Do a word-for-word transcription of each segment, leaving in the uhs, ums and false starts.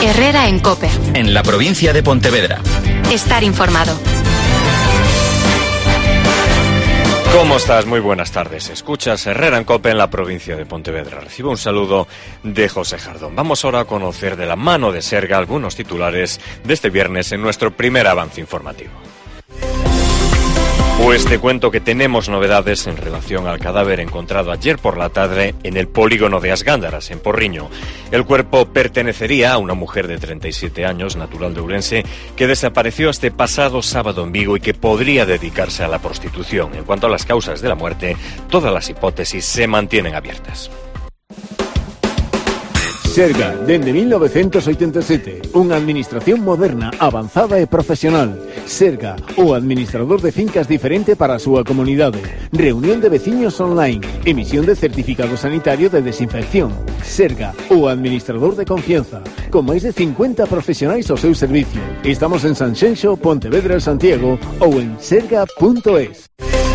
Herrera en COPE. En la provincia de Pontevedra. Estar informado. ¿Cómo estás? Muy buenas tardes. Escuchas Herrera en COPE en la provincia de Pontevedra. Recibo un saludo de José Jardón. Vamos ahora a conocer de la mano de Serga algunos titulares de este viernes en nuestro primer avance informativo. Pues te cuento que tenemos novedades en relación al cadáver encontrado ayer por la tarde en el polígono de As Gándaras, en Porriño. El cuerpo pertenecería a una mujer de treinta y siete años, natural de Ourense, que desapareció este pasado sábado en Vigo y que podría dedicarse a la prostitución. En cuanto a las causas de la muerte, todas las hipótesis se mantienen abiertas. Serga, dende mil novecientos oitenta e sete, unha administración moderna, avanzada e profesional. Serga, o administrador de fincas diferente para a súa comunidade. Reunión de veciños online, emisión de certificado sanitario de desinfección. Serga, o administrador de confianza, con máis de cincuenta profesionais ao seu servicio. Estamos en Sanxenxo, Pontevedra, Santiago ou en serga punto es.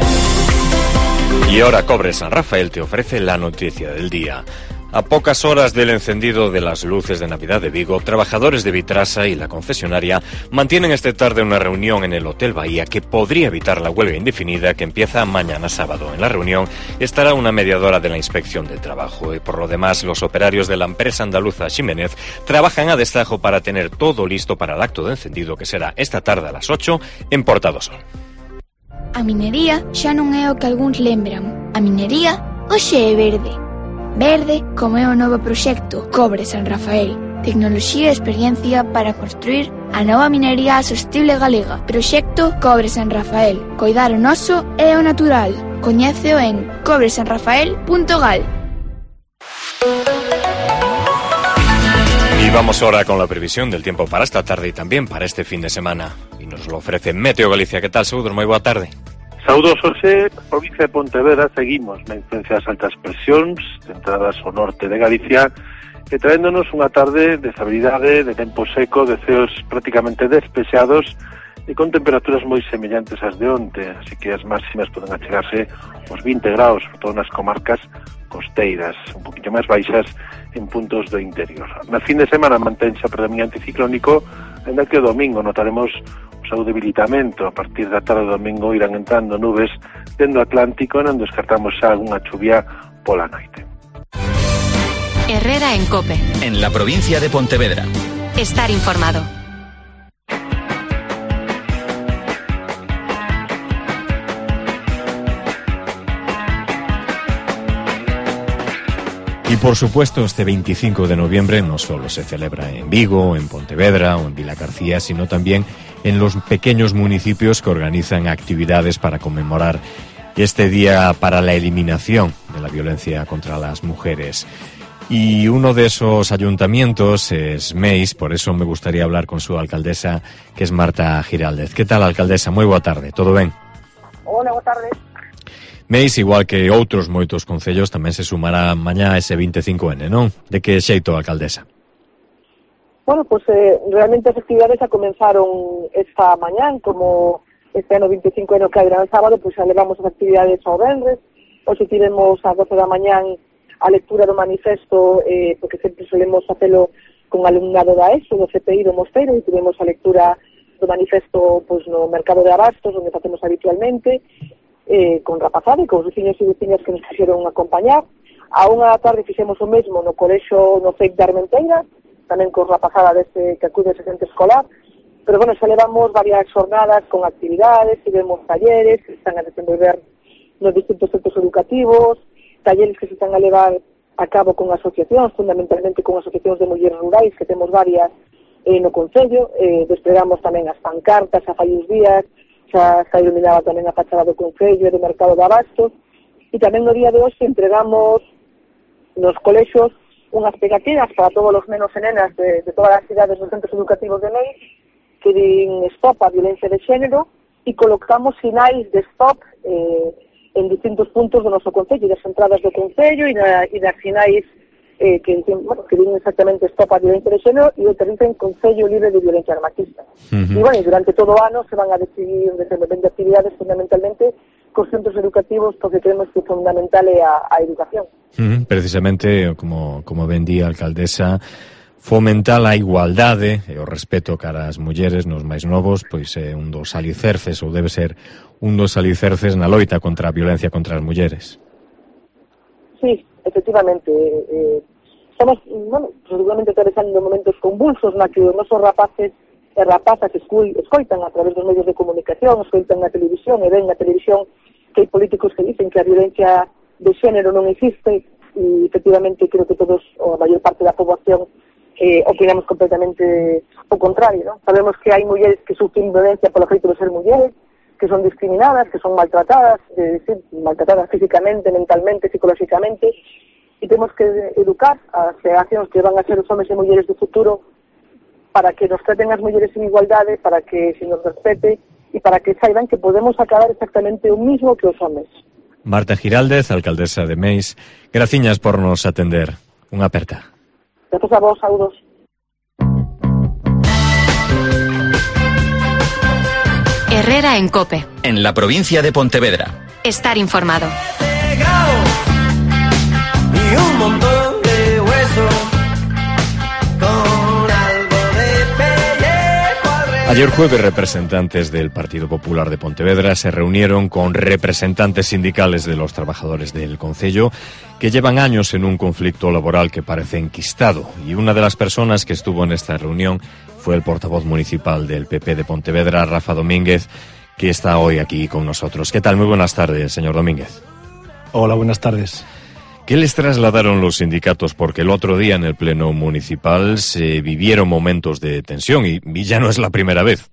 Y ahora Cobre San Rafael te ofrece la noticia del día. A pocas horas del encendido de las luces de Navidad de Vigo, trabajadores de Vitrasa y la concesionaria mantienen esta tarde una reunión en el Hotel Bahía que podría evitar la huelga indefinida que empieza mañana sábado. En la reunión estará una mediadora de la Inspección de Trabajo y por lo demás los operarios de la empresa andaluza Ximénez trabajan a destajo para tener todo listo para el acto de encendido que será esta tarde a las ocho en Porta do Sol. A minería xa non é o que algúns lembran. A minería hoxe é verde. Verde como é o novo proxecto Cobre San Rafael. Tecnoloxía e experiencia para construir a nova minería sostible galega. Proxecto Cobre San Rafael. Coidar o noso e o natural. Coñéceo en cobre san rafael punto gal. Y vamos ahora con la previsión del tiempo para esta tarde y también para este fin de semana. Y nos lo ofrece Meteo Galicia. ¿Qué tal, Saúdos? Moi boa tarde. Saúdos, José. Provincia de Pontevedra seguimos na influencia das altas presións centradas ao norte de Galicia e traéndonos unha tarde de estabilidade, de tempo seco, de ceos prácticamente despexados e con temperaturas moi semellantes ás de onte, así que as máximas poden achegarse aos vinte graus, sobre todo nas comarcas costeiras, un poquinho máis baixas en puntos do interior. Na fin de semana mantense o predominio anticiclónico, ainda que o domingo notaremos o seu debilitamento. A partir da tarde do domingo irán entrando nubes dentro do Atlántico e non descartamos xa algunha chuvia pola noite. Herrera en COPE. En la provincia de Pontevedra. Estar informado. Y por supuesto este veinticinco de noviembre no solo se celebra en Vigo, en Pontevedra o en Vilagarcía, sino también en los pequeños municipios que organizan actividades para conmemorar este día para la eliminación de la violencia contra las mujeres. Y uno de esos ayuntamientos es Meis, por eso me gustaría hablar con su alcaldesa, que es Marta Giraldez. ¿Qué tal, alcaldesa? Moi boa tarde, todo ben? Hola, boa tarde. Meis, igual que outros moitos concellos, tamén se sumará mañá ese veinticinco ene, non? De que xeito, alcaldesa? Bueno, pues eh, realmente as actividades xa comenzaron esta mañán, como este ano veinticinco ene que haberá el sábado, pues xa levamos as actividades ao venres. Hoxe tivemos ás doce da mañán a lectura do manifesto, eh, porque sempre solemos facelo con alumnado da ESO, do C P I do Mosteiro, e tivemos a lectura do manifesto pues, no mercado de abastos, onde facemos habitualmente, eh, con rapazada e con os veciños e veciñas que nos quixeron acompañar. A unha da tarde fixemos o mesmo no colexo no C E I C de Armenteira, tamén con rapazada deste que acude ese centro escolar, pero bueno, xa levamos varias jornadas con actividades, tivemos talleres que se están a desenvolver nos distintos centros educativos, talleres que se están a levar a cabo con asociacións, fundamentalmente con asociacións de mulleres rurais, que temos varias eh, no Concello, eh, desplegamos tamén as pancartas, a fai uns días, xa está iluminada tamén a fachada do Concello e do Mercado de Abastos, e tamén no día de hoxe entregamos nos colexos unhas pegatinas para todos os nenos e nenas de, de todas as cidades dos centros educativos de Meis que din stop a violencia de xénero e colocamos sinais de stop eh, en distintos puntos do noso Concello, das entradas do Concello e, na, e das sinais eh, que, bueno, que din exactamente stop a violencia de xénero e o dicen Concello libre de violencia machista. Uh-huh. E, bueno, durante todo o ano se van a decidir un desenvolvemento de actividades fundamentalmente cos centros educativos porque creemos que é fundamental é a, a educación. Uh-huh. Precisamente, como, como ben di a alcaldesa, Fomentar a igualdade e o respeto cara ás mulleres nos máis novos, pois é un dos alicerces, ou debe ser un dos alicerces na loita contra a violencia contra as mulleres. Sí, efectivamente. Eh, estamos, bueno, seguramente atravesando momentos convulsos na que os nosos rapaces e rapazas escoitan a través dos medios de comunicación, escoitan na televisión e ven na televisión que hai políticos que dicen que a violencia de xénero non existe, e efectivamente creo que todos, ou a maior parte da poboación, Eh, opinamos completamente o contrario, ¿no? Sabemos que hai mulleres que sufren violencia polo feito de ser mulleres, que son discriminadas, que son maltratadas, de decir, maltratadas físicamente, mentalmente, psicológicamente, e temos que educar as generacións que van a ser os homes e mulleres do futuro para que nos traten as mulleres en igualdade, para que se nos respete e para que saiban que podemos acabar exactamente o mismo que os homes. Marta Giraldez, alcaldesa de Meis, graciñas por nos atender. Unha aperta. Gracias a vos, saludos. Herrera en COPE. En la provincia de Pontevedra. Estar informado. Y un montón de huesos con algo de pellejo alrededor. Ayer jueves, representantes del Partido Popular de Pontevedra se reunieron con representantes sindicales de los trabajadores del concello que llevan años en un conflicto laboral que parece enquistado, y una de las personas que estuvo en esta reunión fue el portavoz municipal del P P de Pontevedra, Rafa Domínguez, que está hoy aquí con nosotros. ¿Qué tal? Muy buenas tardes, señor Domínguez. Hola, buenas tardes. ¿Qué les trasladaron los sindicatos? Porque el otro día en el Pleno Municipal se vivieron momentos de tensión y, y ya no es la primera vez.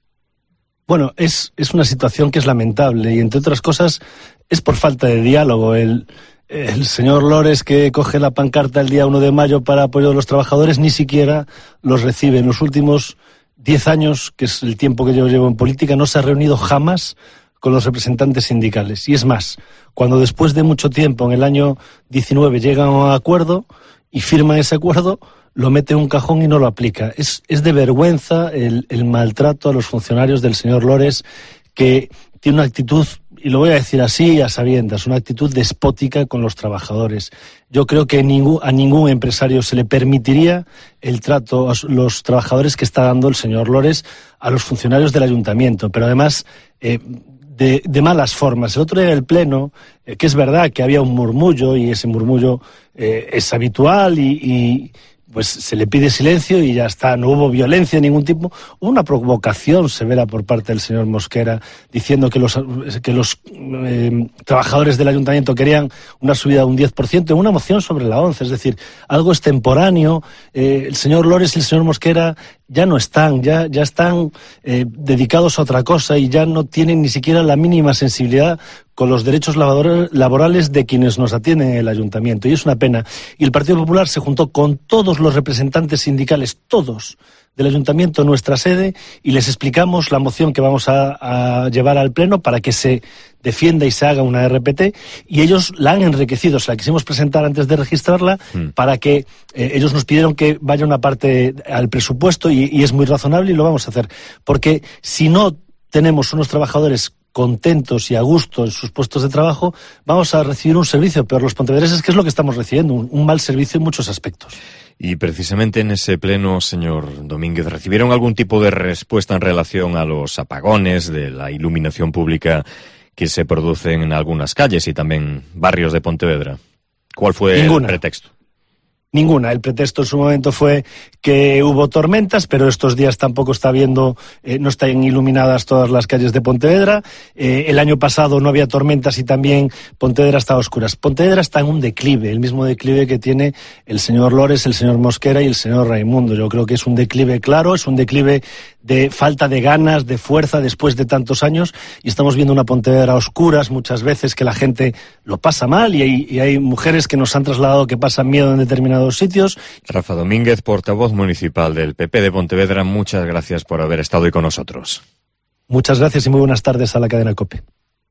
Bueno, es, es una situación que es lamentable y, entre otras cosas, es por falta de diálogo. El, el señor Lores, que coge la pancarta el día uno de mayo para apoyo de los trabajadores, ni siquiera los recibe. En los últimos diez años, que es el tiempo que yo llevo en política, no se ha reunido jamás con los representantes sindicales. Y es más, cuando después de mucho tiempo, en el año diecinueve, llegan a un acuerdo y firman ese acuerdo, lo mete en un cajón y no lo aplica. Es, es de vergüenza el, el maltrato a los funcionarios del señor Lores, que tiene una actitud, y lo voy a decir así a sabiendas, una actitud despótica con los trabajadores. Yo creo que ningún, a ningún empresario se le permitiría el trato a los trabajadores que está dando el señor Lores a los funcionarios del ayuntamiento, pero además eh, de, de malas formas. El otro día en el Pleno, eh, que es verdad que había un murmullo, y ese murmullo eh, es habitual, y, y pues se le pide silencio y ya está. No hubo violencia de ningún tipo. Hubo una provocación severa por parte del señor Mosquera, diciendo que los, que los eh, trabajadores del ayuntamiento querían una subida de un diez por ciento en una moción sobre la ONCE. Es decir, algo extemporáneo. Eh, el señor Lores y el señor Mosquera ya no están, ya, ya están eh, dedicados a otra cosa y ya no tienen ni siquiera la mínima sensibilidad con los derechos laborales de quienes nos atienden en el ayuntamiento, y es una pena. Y el Partido Popular se juntó con todos los representantes sindicales, todos, del ayuntamiento en nuestra sede, y les explicamos la moción que vamos a, a llevar al Pleno para que se defienda y se haga una R P T, y ellos la han enriquecido. Se la quisimos presentar antes de registrarla mm. para que eh, ellos nos pidieron que vaya una parte al presupuesto, y, y es muy razonable, y lo vamos a hacer, porque si no tenemos unos trabajadores contentos y a gusto en sus puestos de trabajo, vamos a recibir un servicio peor los pontevedreses, que es lo que estamos recibiendo, un, un mal servicio en muchos aspectos. Y precisamente en ese pleno, señor Domínguez, ¿recibieron algún tipo de respuesta en relación a los apagones de la iluminación pública que se producen en algunas calles y también barrios de Pontevedra? ¿Cuál fue Ninguna. el pretexto? Ninguna. El pretexto en su momento fue que hubo tormentas, pero estos días tampoco está habiendo, eh, no están iluminadas todas las calles de Pontevedra. Eh, el año pasado no había tormentas y también Pontevedra estaba a oscuras. Pontevedra está en un declive, el mismo declive que tiene el señor Lores, el señor Mosquera y el señor Raimundo. Yo creo que es un declive claro, es un declive de falta de ganas, de fuerza después de tantos años, y estamos viendo una Pontevedra a oscuras muchas veces, que la gente lo pasa mal, y hay, y hay mujeres que nos han trasladado que pasan miedo en determinados sitios. Rafa Domínguez, portavoz municipal del P P de Pontevedra, muchas gracias por haber estado hoy con nosotros. Muchas gracias y muy buenas tardes a la cadena COPE.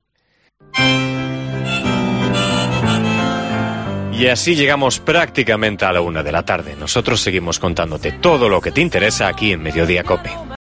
Y así llegamos prácticamente a la una de la tarde. Nosotros seguimos contándote todo lo que te interesa aquí en Mediodía COPE.